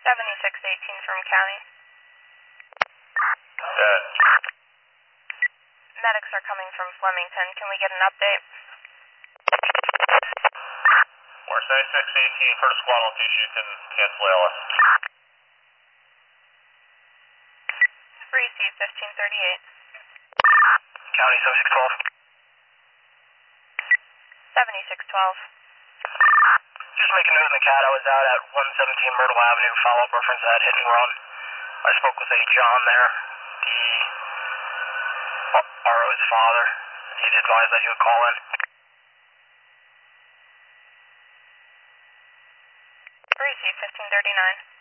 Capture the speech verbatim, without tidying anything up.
seventy-six eighteen from county. Good. Medics are coming from Flemington. Can we get an update? We're seventy-six eighteen for the squad location. You can cancel L S. Free C fifteen thirty-eight. County seventy-six twelve. seventy-six twelve. Just making note in the cat, I was out at one seventeen Myrtle Avenue, follow-up reference to that hit and run. I spoke with a John there, the R O's father. He'd advised that he would call in. Free C fifteen thirty-nine.